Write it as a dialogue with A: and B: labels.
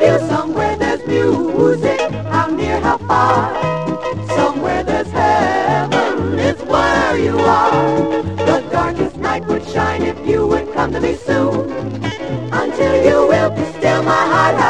A: you. Somewhere there's music, how near, how far. Somewhere there's heaven, it's where you are. The darkest night would shine if you would come to me soon. Until you will be still, my heart